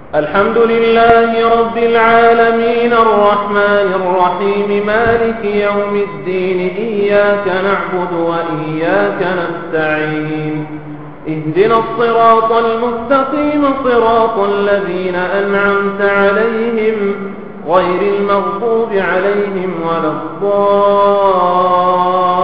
الحمد لله رب العالمين الرحمن الرحيم مالك يوم الدين إياك نعبد وإياك نستعين اهدنا الصراط المستقيم صراط الذين أنعمت عليهم غير المغضوب عليهم ولا الضالين